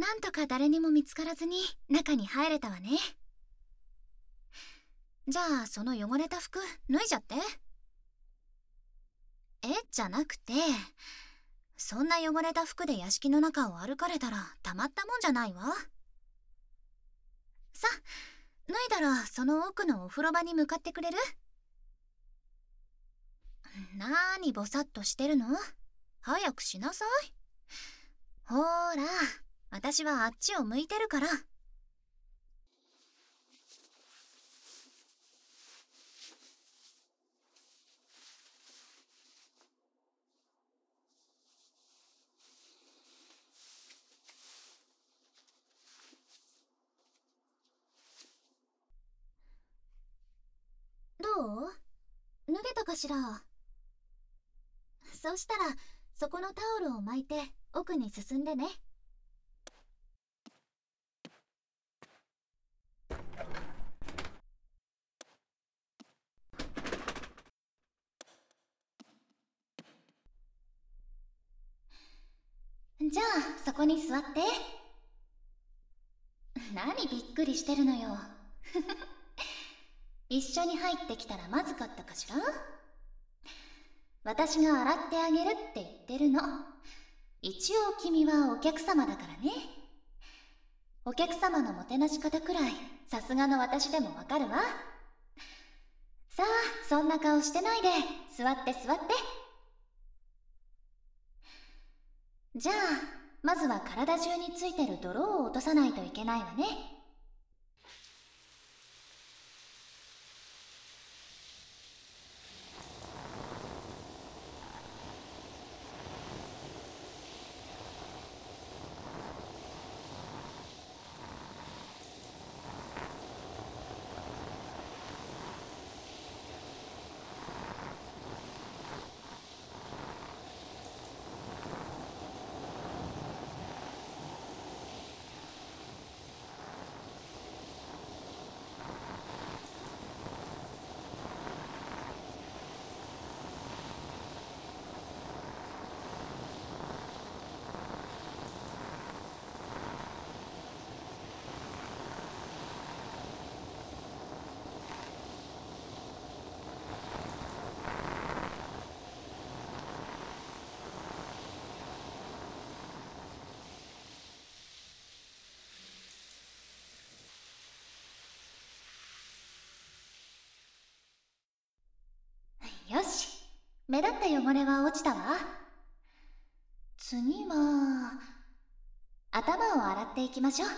なんとか誰にも見つからずに中に入れたわね。じゃあその汚れた服脱いじゃって。じゃなくて、そんな汚れた服で屋敷の中を歩かれたらたまったもんじゃないわ。さ、脱いだらその奥のお風呂場に向かってくれる？なーにぼさっとしてるの？早くしなさい。ほーら、私はあっちを向いてるから。どう？脱げたかしら？そしたらそこのタオルを巻いて奥に進んでね。じゃあそこに座って。何びっくりしてるのよ。一緒に入ってきたらまずかったかしら？私が洗ってあげるって言ってるの。一応君はお客様だからね。お客様のもてなし方くらいさすがの私でもわかるわ。さあ、そんな顔してないで座って座って。じゃあまずは体中についてる泥を落とさないといけないわね。よし、目立った汚れは落ちたわ。次は頭を洗っていきましょう。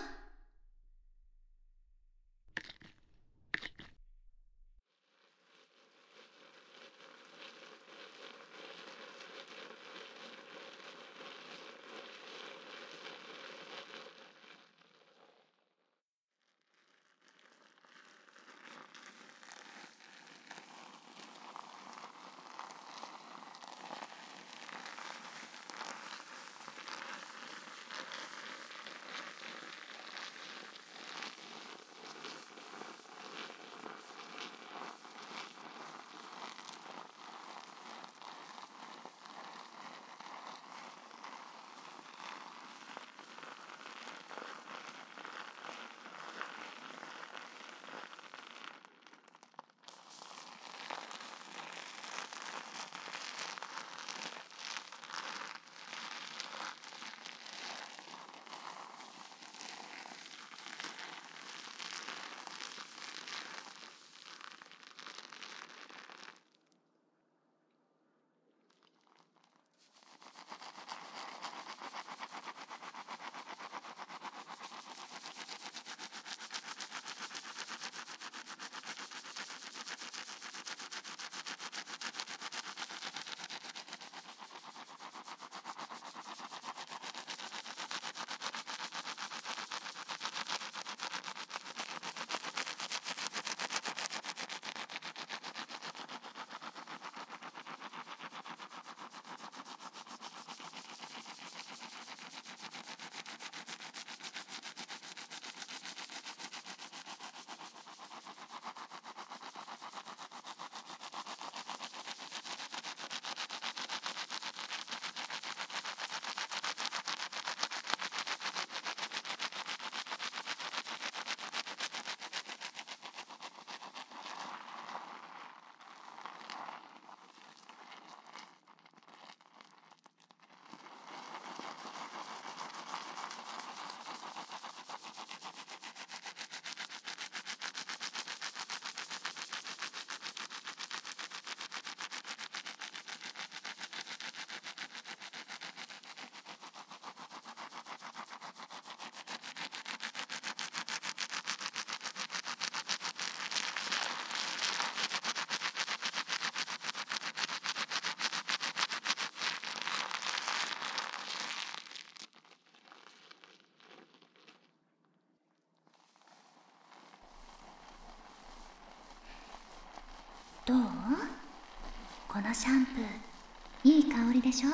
このシャンプーいい香りでしょ。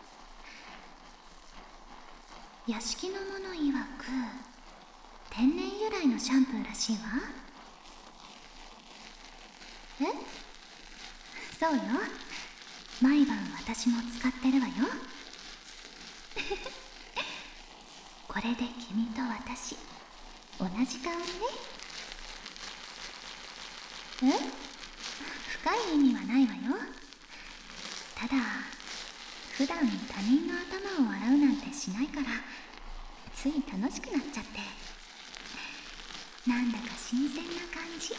屋敷の者曰く天然由来のシャンプーらしいわ。え、そうよ、毎晩私も使ってるわよ。これで君と私同じ香りね。深い意味はないわよ。ただ普段他人の頭を洗うなんてしないから、つい楽しくなっちゃって、なんだか新鮮な感じ。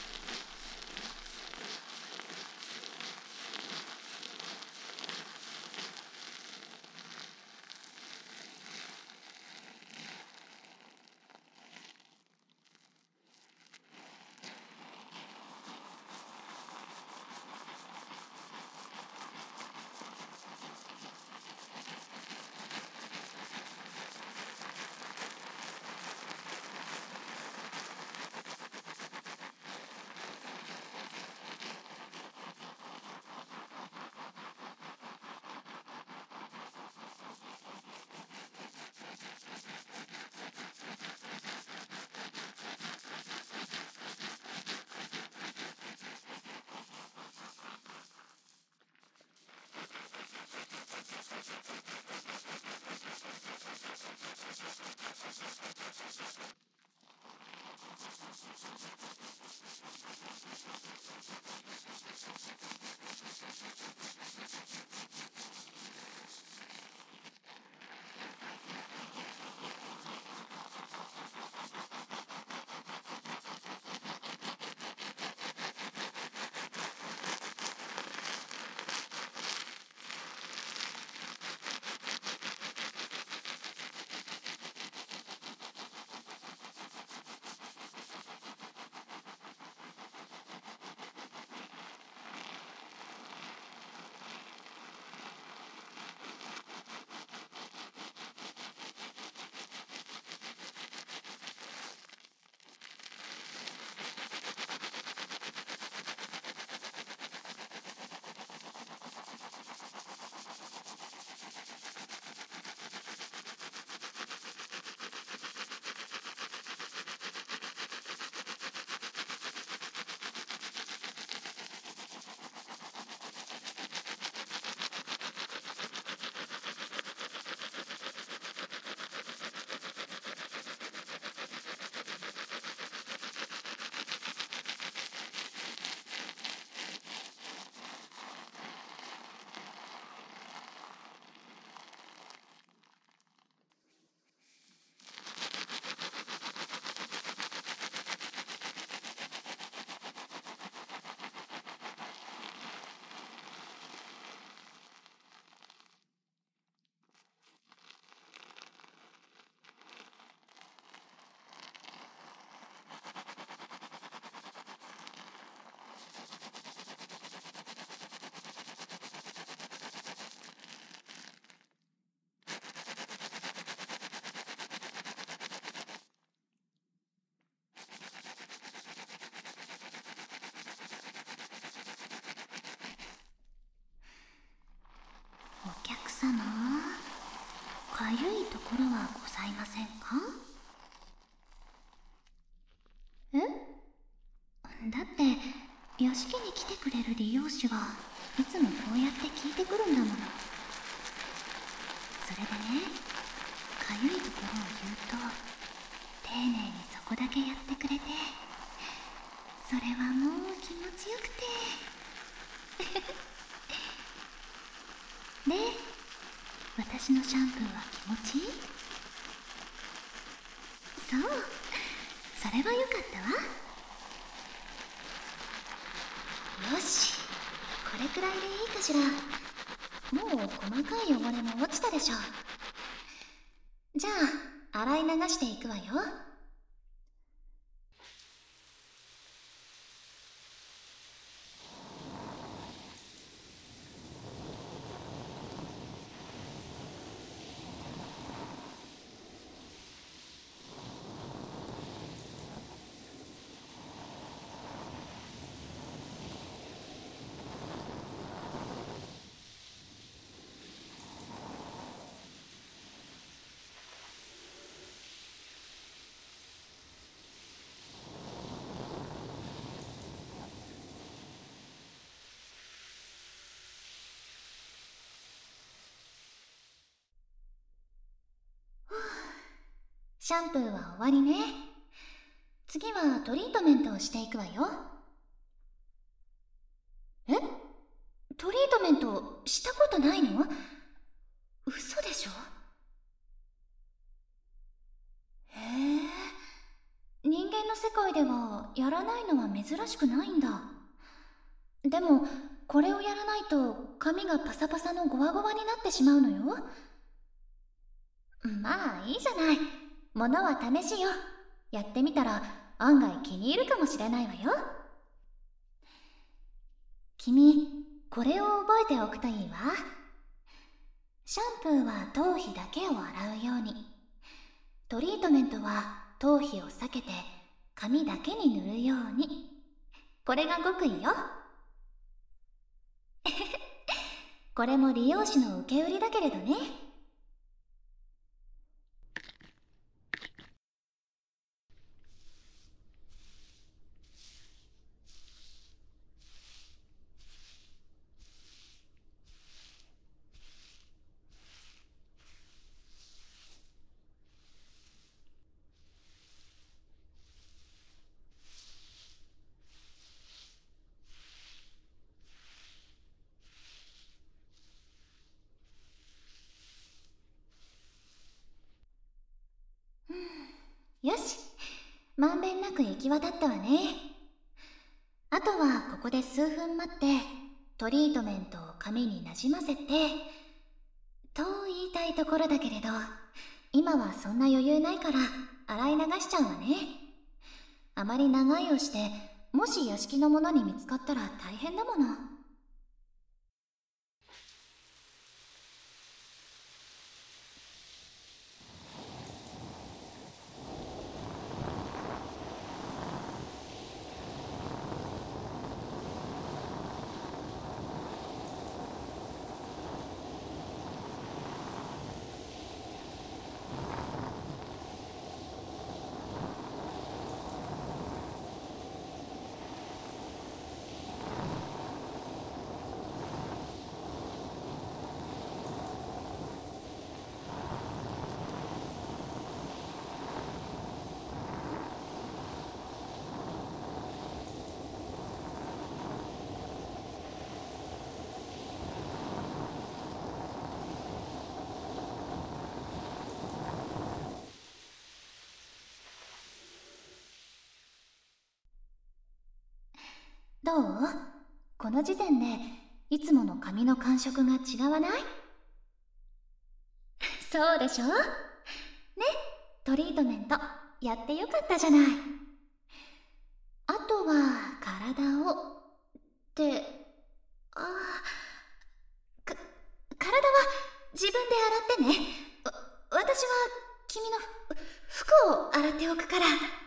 お客様、かゆいところはございませんか？え？だって屋敷に来てくれる利用者はいつもこうやって聞いてくるんだもの。それでね、かゆいところを言うと丁寧にそこだけやってくれて、それはもう気持ちよくて。で、私のシャンプーは気持ちいい？そう、それはよかったわ。よし、これくらいでいいかしら。もう細かい汚れも落ちたでしょ。じゃあ洗い流していくわよ。 シャンプーは終わりね。次はトリートメントをしていくわよ。え？トリートメントしたことないの？嘘でしょ？へえ、人間の世界ではやらないのは珍しくないんだ。でもこれをやらないと髪がパサパサのゴワゴワになってしまうのよ。まあいいじゃない。ものは試しよ。やってみたら案外気に入るかもしれないわよ。君、これを覚えておくといいわ。シャンプーは頭皮だけを洗うように、トリートメントは頭皮を避けて髪だけに塗るように。これが極意よ。これも理容師の受け売りだけれどね。よし、まんべんなく行き渡ったわね。あとはここで数分待ってトリートメントを髪になじませてと言いたいところだけれど、今はそんな余裕ないから洗い流しちゃうわね。あまり長いをしてもし屋敷の者に見つかったら大変だもの。どう？この時点でいつもの髪の感触が違わない？そうでしょ？ね、トリートメントやってよかったじゃない。あとは体をってあか体は自分で洗ってね。私は君の服を洗っておくから。